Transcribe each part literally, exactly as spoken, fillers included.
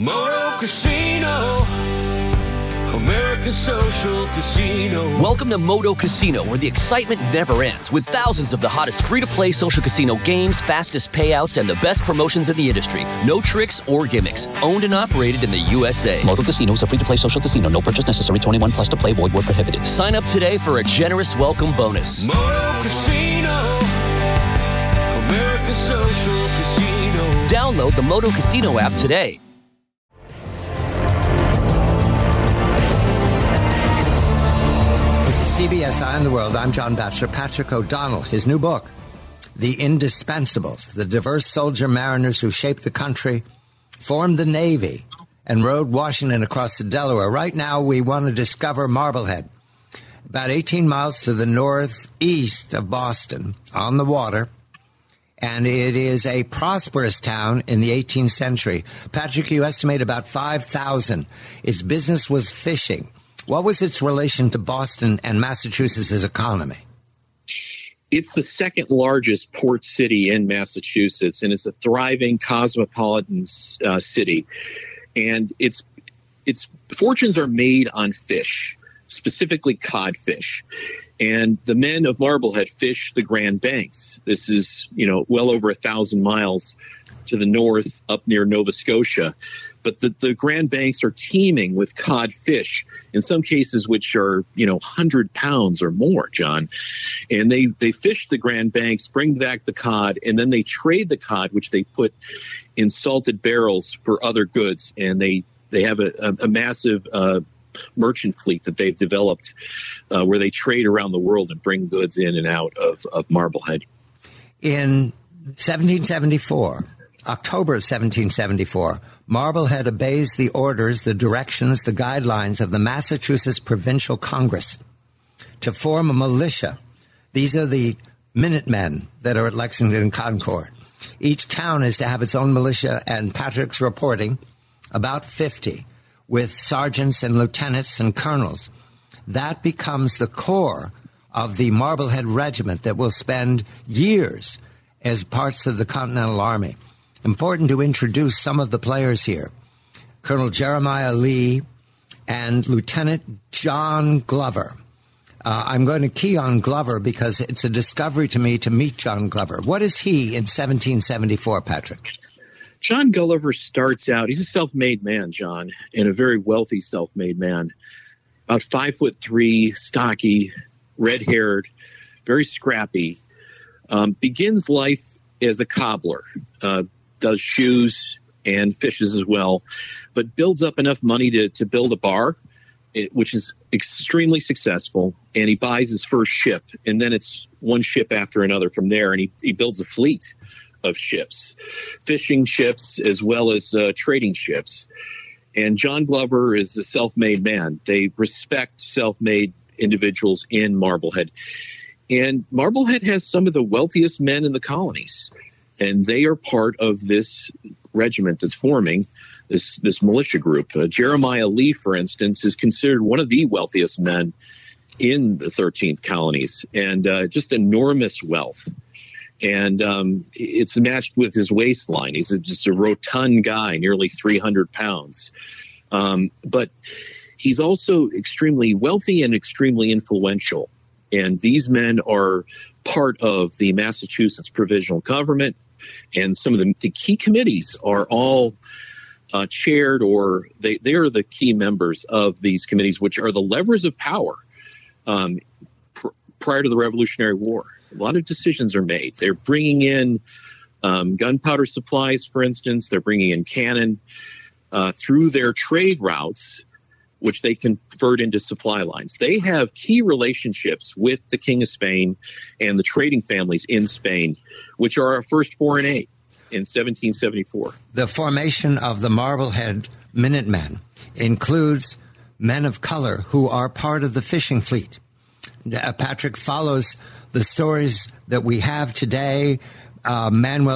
Moto Casino, American Social Casino. Welcome to Moto Casino, where the excitement never ends, with thousands of the hottest free-to-play social casino games, fastest payouts, and the best promotions in the industry. No tricks or gimmicks. Owned and operated in the U S A. Moto Casino is a free-to-play social casino. No purchase necessary. twenty-one plus to play. Void where prohibited. Sign up today for a generous welcome bonus. Moto Casino, American Social Casino. Download the Moto Casino app today. C B S Eye on the World. I'm John Batchelor. Patrick O'Donnell, his new book, The Indispensables, the diverse soldier mariners who shaped the country, formed the Navy, and rode Washington across the Delaware. Right now, we want to discover Marblehead, about eighteen miles to the northeast of Boston, on the water, and it is a prosperous town in the eighteenth century. Patrick, you estimate about five thousand. Its business was fishing. What was its relation to Boston and Massachusetts' economy? It's the second largest port city in Massachusetts, and it's a thriving cosmopolitan uh, city. And its its fortunes are made on fish, specifically codfish. And the men of Marblehead fish the Grand Banks. This is, you know, well over a thousand miles to the north up near Nova Scotia. But the, the Grand Banks are teeming with codfish, in some cases which are, you know, one hundred pounds or more, John. And they, they fish the Grand Banks, bring back the cod, and then they trade the cod, which they put in salted barrels for other goods. And they, they have a, a, a massive uh, merchant fleet that they've developed uh, where they trade around the world and bring goods in and out of, of Marblehead. In seventeen seventy-four, October of seventeen seventy-four, Marblehead obeys the orders, the directions, the guidelines of the Massachusetts Provincial Congress to form a militia. These are the Minutemen that are at Lexington and Concord. Each town is to have its own militia, and Patrick's reporting about fifty, with sergeants and lieutenants and colonels. That becomes the core of the Marblehead Regiment that will spend years as parts of the Continental Army. Important to introduce some of the players here. Colonel Jeremiah Lee and Lieutenant John Glover. Uh, I'm going to key on Glover because it's a discovery to me to meet John Glover. What is he in seventeen seventy-four, Patrick? John Gulliver starts out, he's a self-made man, John, and a very wealthy self-made man. About five foot three, stocky, red-haired, very scrappy. Um, begins life as a cobbler, uh, does shoes and fishes as well, but builds up enough money to, to build a bar, it, which is extremely successful. And he buys his first ship, and then it's one ship after another from there. And he, he builds a fleet of ships, fishing ships as well as uh, trading ships. And John Glover is a self-made man. They respect self-made individuals in Marblehead. And Marblehead has some of the wealthiest men in the colonies. And they are part of this regiment that's forming, this this militia group. Uh, Jeremiah Lee, for instance, is considered one of the wealthiest men in the thirteenth colonies, and uh, just enormous wealth. And um, it's matched with his waistline. He's a, just a rotund guy, nearly three hundred pounds. Um, but he's also extremely wealthy and extremely influential. And these men are part of the Massachusetts provisional government, and some of the, the key committees are all uh, chaired, or they, they are the key members of these committees, which are the levers of power um, pr- prior to the Revolutionary War. A lot of decisions are made. They're bringing in um, gunpowder supplies, for instance. They're bringing in cannon uh, through their trade routes, which they convert into supply lines. They have key relationships with the King of Spain and the trading families in Spain, which are our first foreign aid in seventeen seventy-four. The formation of the Marblehead Minutemen includes men of color who are part of the fishing fleet. Uh, Patrick follows the stories that we have today, uh, Manuel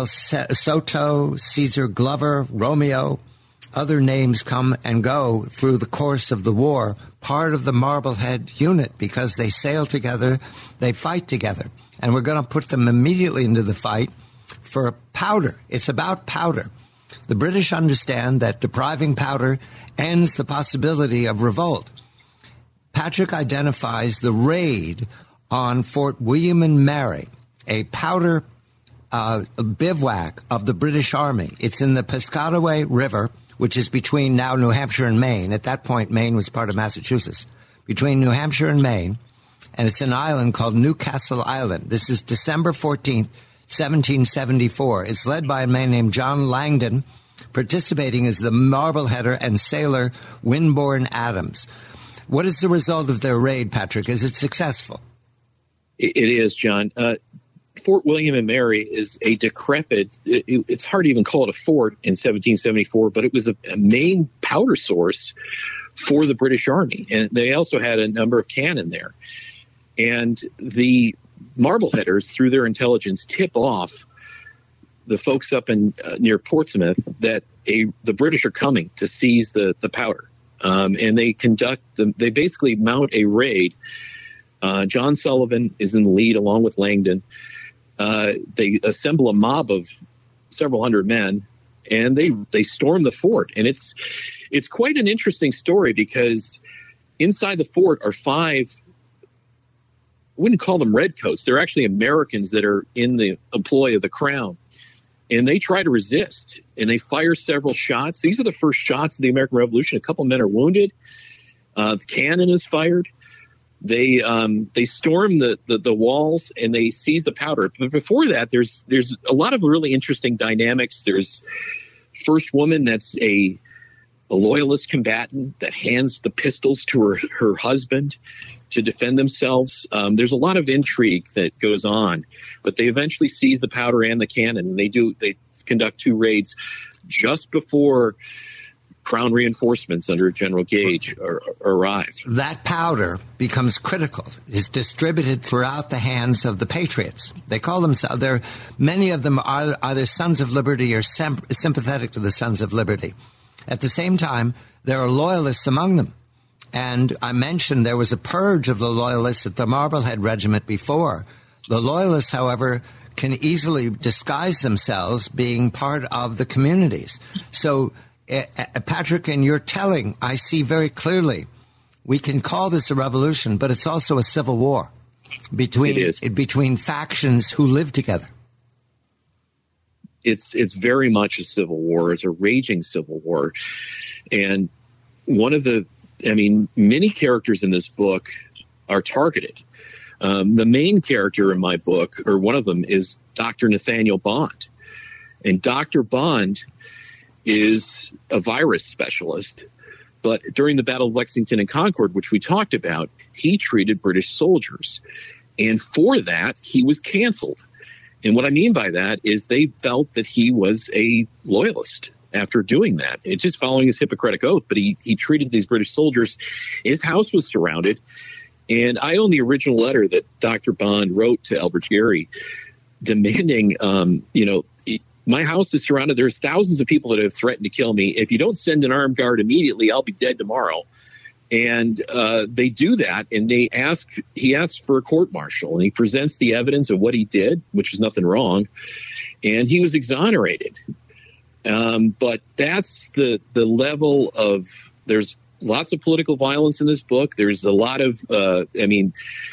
Soto, Caesar Glover, Romeo. Other names come and go through the course of the war, part of the Marblehead unit, because they sail together, they fight together. And we're going to put them immediately into the fight for powder. It's about powder. The British understand that depriving powder ends the possibility of revolt. Patrick identifies the raid on Fort William and Mary, a powder uh, bivouac of the British Army. It's in the Piscataway River, which is between now New Hampshire and Maine. At that point, Maine was part of Massachusetts. Between New Hampshire and Maine, and it's an island called Newcastle Island. This is December fourteenth, seventeen seventy-four. It's led by a man named John Langdon, participating as the Marbleheader and sailor Winborne Adams. What is the result of their raid, Patrick? Is it successful? It is, John. Uh, Fort William and Mary is a decrepit, it, it's hard to even call it a fort in seventeen seventy-four, but it was a, a main powder source for the British Army. And they also had a number of cannon there. And the Marbleheaders, through their intelligence, tip off the folks up in uh, near Portsmouth that a the British are coming to seize the, the powder. Um, and they conduct, the, they basically mount a raid. Uh, John Sullivan is in the lead along with Langdon. Uh, they assemble a mob of several hundred men, and they, they storm the fort. And it's it's quite an interesting story because inside the fort are five, I wouldn't call them redcoats. They're actually Americans that are in the employ of the Crown. And they try to resist, and they fire several shots. These are the first shots of the American Revolution. A couple men are wounded. Uh, the cannon is fired. They um, they storm the, the, the walls, and they seize the powder. But before that, there's there's a lot of really interesting dynamics. There's first woman that's a, a loyalist combatant that hands the pistols to her, her husband to defend themselves. Um, there's a lot of intrigue that goes on, but they eventually seize the powder and the cannon, and they do they conduct two raids just before Crown reinforcements under General Gage are, are arrived. That powder becomes critical. It's distributed throughout the hands of the patriots. They call themselves, they're, many of them are either Sons of Liberty or sem- sympathetic to the Sons of Liberty. At the same time, there are loyalists among them. And I mentioned there was a purge of the loyalists at the Marblehead Regiment before. The loyalists, however, can easily disguise themselves being part of the communities. So, uh, Patrick, in your telling, I see very clearly we can call this a revolution, but it's also a civil war between, it is. between factions who live together. It's, it's very much a civil war. It's a raging civil war. And one of the I mean, many characters in this book are targeted. Um, the main character in my book, or one of them, is Doctor Nathaniel Bond. And Doctor Bond is a virus specialist. But during the Battle of Lexington and Concord, which we talked about, he treated British soldiers. And for that, he was canceled. And what I mean by that is they felt that he was a loyalist after doing that. It's just following his Hippocratic oath, but he, he treated these British soldiers. His house was surrounded, and I own the original letter that Doctor Bond wrote to Elbridge Gerry demanding, um, you know, my house is surrounded. There's thousands of people that have threatened to kill me. If you don't send an armed guard immediately, I'll be dead tomorrow. And uh, they do that, and they ask. He asks for a court-martial, and he presents the evidence of what he did, which is nothing wrong, and he was exonerated. Um, but that's the the level of, there's lots of political violence in this book. There's a lot of, uh, I mean,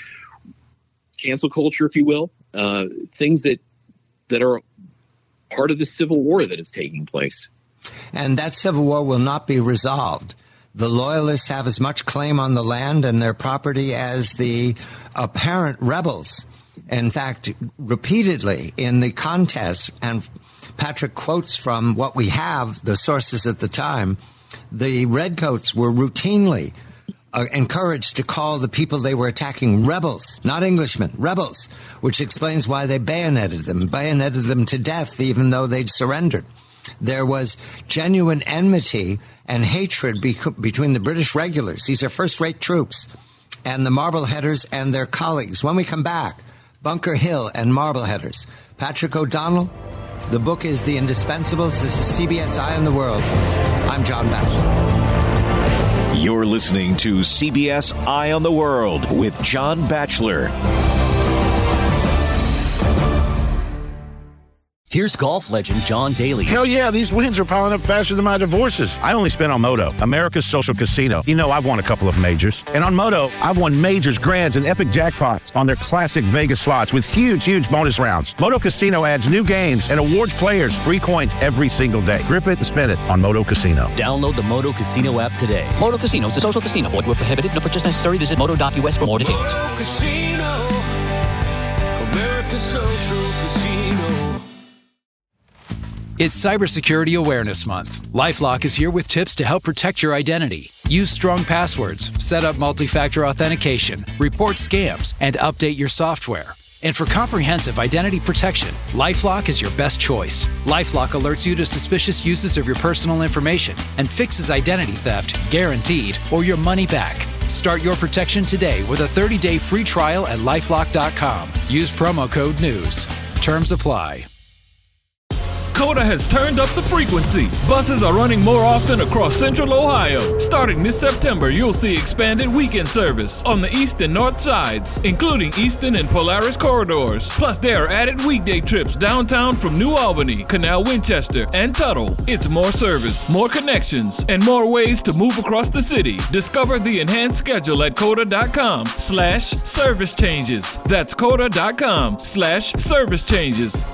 cancel culture, if you will, uh, things that that are part of the civil war that is taking place. And that civil war will not be resolved. The loyalists have as much claim on the land and their property as the apparent rebels. In fact, repeatedly in the contest, and Patrick quotes from what we have, the sources at the time, the redcoats were routinely uh, encouraged to call the people they were attacking rebels, not Englishmen, rebels, which explains why they bayoneted them, bayoneted them to death even though they'd surrendered. There was genuine enmity and hatred be- between the British regulars, these are first-rate troops, and the Marbleheaders and their colleagues. When we come back, Bunker Hill and Marbleheaders. Patrick O'Donnell. The book is The Indispensables. This is C B S Eye on the World. I'm John Batchelor. You're listening to C B S Eye on the World with John Batchelor. Here's golf legend John Daly. Hell yeah, these wins are piling up faster than my divorces. I only spent on Moto, America's social casino. You know, I've won a couple of majors. And on Moto, I've won majors, grands, and epic jackpots on their classic Vegas slots with huge, huge bonus rounds. Moto Casino adds new games and awards players free coins every single day. Grip it and spin it on Moto Casino. Download the Moto Casino app today. Moto Casino is a social casino. Void where prohibited. No purchase necessary. Visit moto dot u s for more details. Moto Casino, America's social casino. It's Cybersecurity Awareness Month. LifeLock is here with tips to help protect your identity. Use strong passwords, set up multi-factor authentication, report scams, and update your software. And for comprehensive identity protection, LifeLock is your best choice. LifeLock alerts you to suspicious uses of your personal information and fixes identity theft, guaranteed, or your money back. Start your protection today with a thirty-day free trial at lifelock dot com. Use promo code NEWS. Terms apply. COTA has turned up the frequency. Buses are running more often across Central Ohio. Starting this September, you'll see expanded weekend service on the east and north sides, including Easton and Polaris corridors. Plus, there are added weekday trips downtown from New Albany, Canal Winchester, and Tuttle. It's more service, more connections, and more ways to move across the city. Discover the enhanced schedule at COTA dot com slash service changes. That's COTA dot com slash service changes.